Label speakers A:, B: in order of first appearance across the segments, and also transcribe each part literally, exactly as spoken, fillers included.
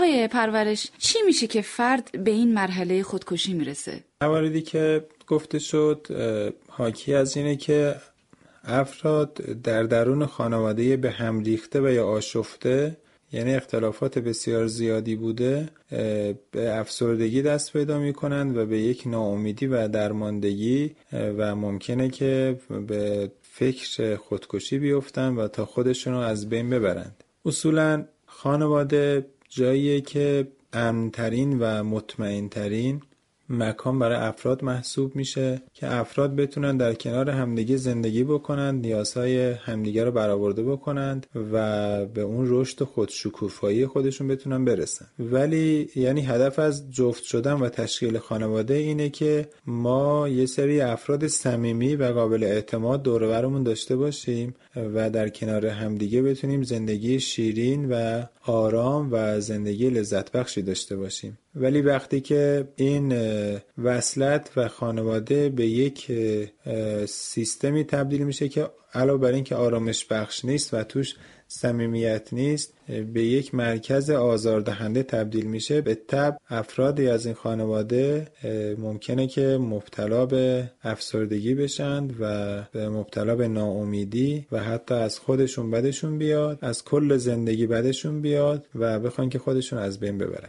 A: آقای پرورش، چی میشه که فرد به این مرحله خودکشی میرسه؟
B: مواردی که گفته شد حاکی از اینه که افراد در درون خانواده به هم ریخته و یا آشفته، یعنی اختلافات بسیار زیادی بوده، به افسردگی دست پیدا میکنند و به یک ناامیدی و درماندگی و ممکنه که به فکر خودکشی بیفتن و تا خودشون رو از بین ببرند. اصولاً خانواده جاییه که امن‌ترین و مطمئن‌ترین مکان برای افراد محسوب میشه که افراد بتونن در کنار همدیگه زندگی بکنند، نیازهای همدیگه رو برآورده بکنند و به اون رشد و خودشکوفایی خودشون بتونن برسن. ولی یعنی هدف از جفت شدن و تشکیل خانواده اینه که ما یه سری افراد صمیمی و قابل اعتماد دور و برمون داشته باشیم و در کنار همدیگه بتونیم زندگی شیرین و آرام و زندگی لذت بخشی داشته باشیم. ولی وقتی که این وصلت و خانواده به یک سیستمی تبدیل میشه که علاوه بر این که آرامش بخش نیست و توش صمیمیت نیست، به یک مرکز آزاردهنده تبدیل میشه، به تبع افرادی از این خانواده ممکنه که مبتلا به افسردگی بشن و مبتلا به ناامیدی و حتی از خودشون بدشون بیاد، از کل زندگی بدشون بیاد و بخوان که خودشون از بین ببرن.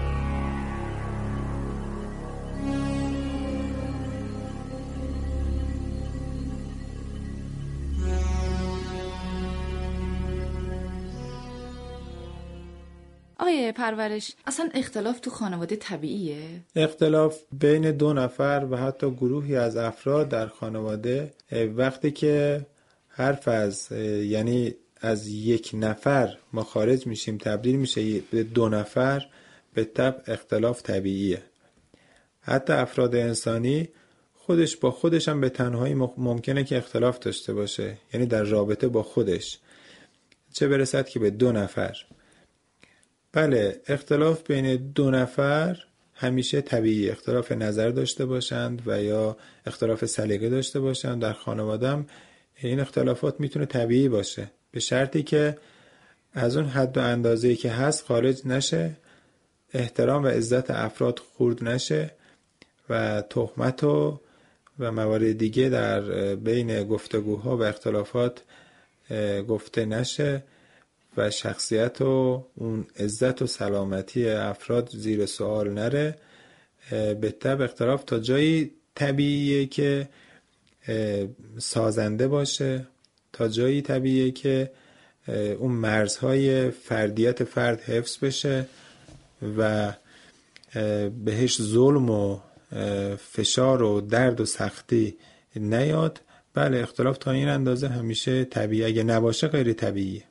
A: آقای پرورش، اصلا اختلاف تو خانواده طبیعیه؟
B: اختلاف بین دو نفر و حتی گروهی از افراد در خانواده وقتی که حرف از یعنی از یک نفر ما خارج میشیم تبدیل میشه به دو نفر، به طبع اختلاف طبیعیه. حتی افراد انسانی خودش با خودش هم به تنهایی ممکنه که اختلاف داشته باشه، یعنی در رابطه با خودش، چه برسد که به دو نفر. بله، اختلاف بین دو نفر همیشه طبیعی، اختلاف نظر داشته باشند و یا اختلاف سلیقه داشته باشند در خانواده هم این اختلافات میتونه طبیعی باشه، به شرطی که از اون حد و اندازه‌ای که هست خارج نشه، احترام و عزت افراد خورد نشه و تهمت و و موارد دیگه در بین گفتگوها و اختلافات گفته نشه و شخصیت و اون عزت و سلامتی افراد زیر سوال نره. به طبع اختلاف تا جایی طبیعیه که سازنده باشه، تا جایی طبیعیه که اون مرزهای فردیت فرد حفظ بشه و بهش ظلم و فشار و درد و سختی نیاد. بله، اختلاف تا این اندازه همیشه طبیعی، اگه نباشه غیر طبیعیه.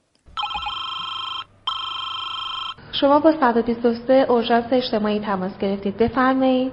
C: شما با صد و بیست و سه اورژانس اجتماعی تماس گرفتید، بفرمایید.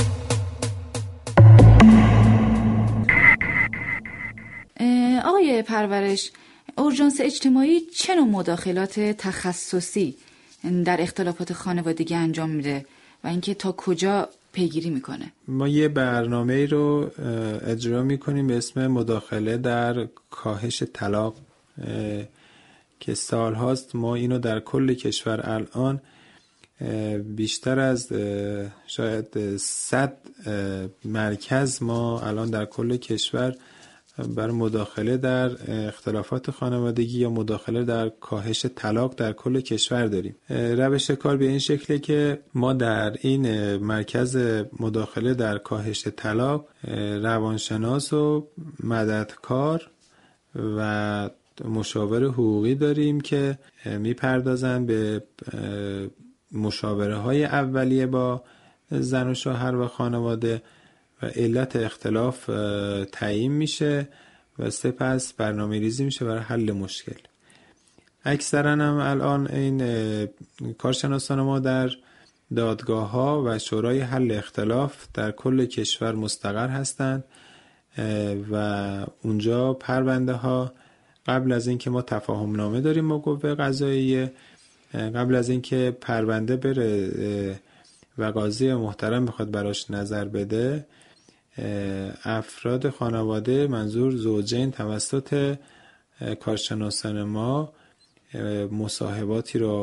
A: آقای پرورش، اورژانس اجتماعی چه نوع مداخلات تخصصی در اختلافات خانوادگی انجام میده و اینکه تا کجا پیگیری میکنه؟
B: ما یه برنامه رو اجرا میکنیم به اسم مداخله در کاهش طلاق که سال هاست ما اینو در کل کشور الان بیشتر از شاید صد مرکز ما الان در کل کشور برای مداخله در اختلافات خانوادگی یا مداخله در کاهش طلاق در کل کشور داریم. روش کار به این شکله که ما در این مرکز مداخله در کاهش طلاق روانشناس و مددکار و مشاور حقوقی داریم که میپردازن به مشاوره های اولیه با زن و شوهر و خانواده و علت اختلاف تعیین میشه و سپس برنامه ریزی میشه برای حل مشکل. اکثرا هم الان این کارشناسان ما در دادگاه ها و شورای حل اختلاف در کل کشور مستقر هستند و اونجا پرونده ها قبل از اینکه ما تفاهم نامه داریم با قوه قضاییه، قبل از اینکه پرونده بره و قاضی محترم بخواد براش نظر بده، افراد خانواده منظور زوجین توسط کارشناسان ما مصاحباتی رو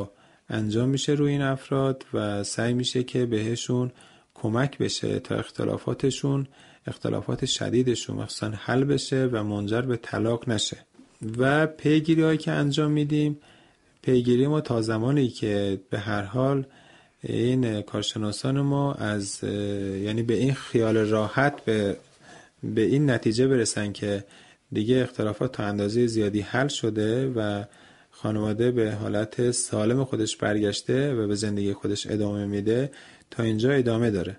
B: انجام میشه روی این افراد و سعی میشه که بهشون کمک بشه تا اختلافاتشون اختلافات شدیدشون مخصوصا حل بشه و منجر به طلاق نشه. و پیگیری هایی که انجام میدیم، پیگیری ما تا زمانی که به هر حال این کارشناسان ما از یعنی به این خیال راحت به به این نتیجه برسن که دیگه اختلافات تا اندازه زیادی حل شده و خانواده به حالت سالم خودش برگشته و به زندگی خودش ادامه میده، تا اینجا ادامه داره.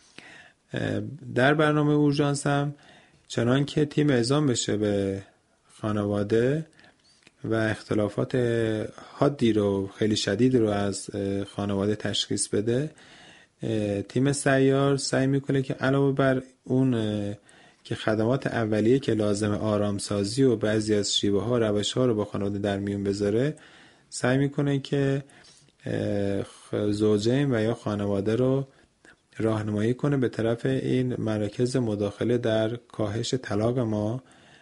B: در برنامه اورژانس هم چنان که تیم اعزام بشه به خانواده و اختلافات حادی رو خیلی شدید رو از خانواده تشخیص بده، تیم سیار سعی میکنه که علاوه بر اون که خدمات اولیه که لازم آرامسازی و بعضی از شیوه ها روش ها رو با خانواده در میون بذاره، سعی میکنه که زوجین و یا خانواده رو راهنمایی کنه به طرف این مراکز مداخله در کاهش طلاق ما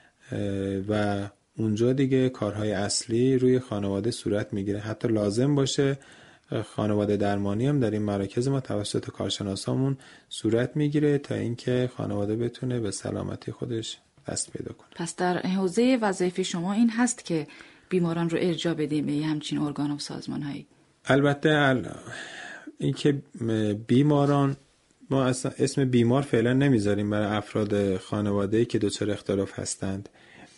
B: و اونجا دیگه کارهای اصلی روی خانواده صورت میگیره. حتی لازم باشه خانواده درمانی هم در این مراکز ما توسط کارشناسامون صورت میگیره تا اینکه خانواده بتونه به سلامتی خودش دست پیدا کنه.
A: پس در حوزه وظایف شما این هست که بیماران رو ارجاع بدیم به همچین ارگان و سازمان هایی؟
B: البته این که بیماران، ما اصلا اسم بیمار فعلا نمیذاریم برای افراد خانواده‌ای که دچار اختلاف هستند.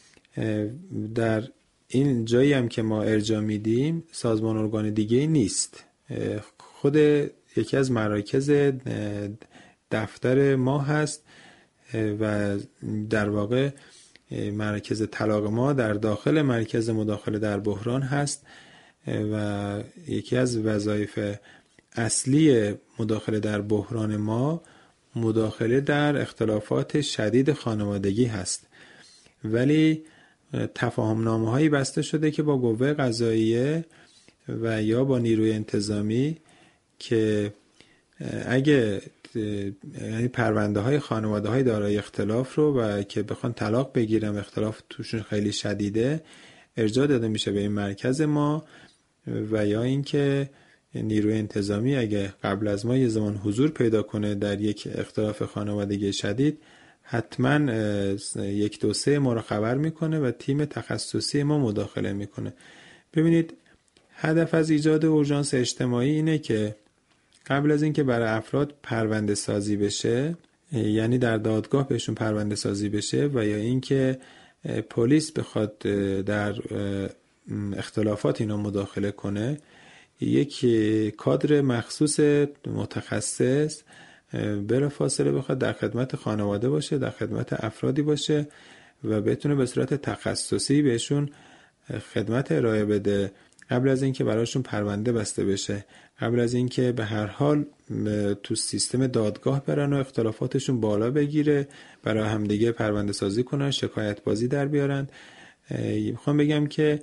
B: در این جایی هم که ما ارجاع میدیم سازمان ارگان دیگه نیست، خود یکی از مراکز دفتر ما هست و در واقع مرکز طلاق ما در داخل مرکز مداخله در بحران هست و یکی از وظایف اصلی مداخله در بحران ما مداخله در اختلافات شدید خانوادگی هست. ولی تفاهم نامه هایی بسته شده که با قوه قضاییه و یا با نیروی انتظامی که اگه یعنی پرونده های خانواده های دارای اختلاف رو و که بخوان طلاق بگیرن، اختلاف توشون خیلی شدیده، ارجاع داده میشه به این مرکز ما و یا اینکه نیروی انتظامی اگه قبل از ما یه زمان حضور پیدا کنه در یک اختلاف خانوادگی شدید، حتما یک دو سه ما رو خبر میکنه و تیم تخصصی ما مداخله میکنه. ببینید، هدف از ایجاد اورژانس اجتماعی اینه که قبل از اینکه برای افراد پرونده سازی بشه، یعنی در دادگاه بهشون پرونده سازی بشه و یا اینکه پلیس بخواد در اختلافات اینا مداخله کنه، یک کادر مخصوص متخصص بلافاصله بخواد در خدمت خانواده باشه، در خدمت افرادی باشه و بتونه به صورت تخصصی بهشون خدمت ارائه بده قبل از اینکه براشون پرونده بسته بشه، قبل از اینکه به هر حال تو سیستم دادگاه برن و اختلافاتشون بالا بگیره، برای همدیگه پرونده سازی کنن، شکایت بازی در بیارن. میخوام بگم که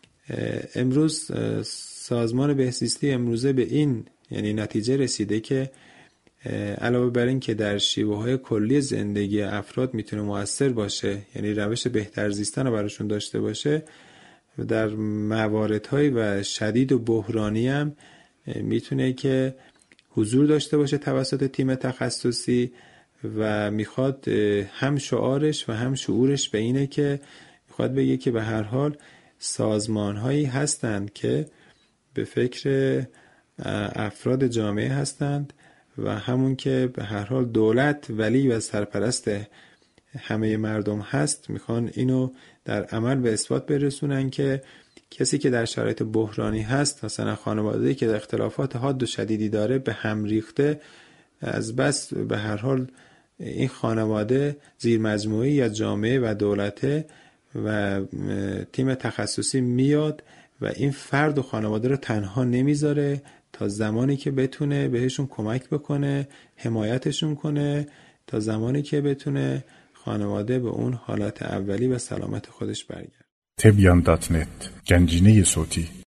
B: امروز سازمان بهزیستی امروزه به این یعنی نتیجه رسیده که علاوه بر این که در شیوه های کلی زندگی افراد میتونه مؤثر باشه، یعنی روش بهتر زیستن رو براشون داشته باشه، در مواردهای و شدید و بحرانی هم میتونه که حضور داشته باشه توسط تیم تخصصی و میخواد هم شعارش و هم شعورش به اینه که میخواد بگه که به هر حال سازمان هایی هستند که به فکر افراد جامعه هستند و همون که به هر حال دولت ولی و سرپرست همه مردم هست، میخوان اینو در عمل به اثبات برسونن که کسی که در شرایط بحرانی هست، مثلا خانواده‌ای که در اختلافات حاد و شدیدی داره، به هم ریخته، از بس به هر حال این خانواده زیر مجموعه‌ای یا جامعه و دولته و تیم تخصصی میاد و این فرد و خانواده رو تنها نمیذاره تا زمانی که بتونه بهشون کمک بکنه، حمایتشون کنه، تا زمانی که بتونه خانواده به اون حالت اولی و سلامت خودش برگرده.
D: تبیان دات نت، گنجینه صوتی.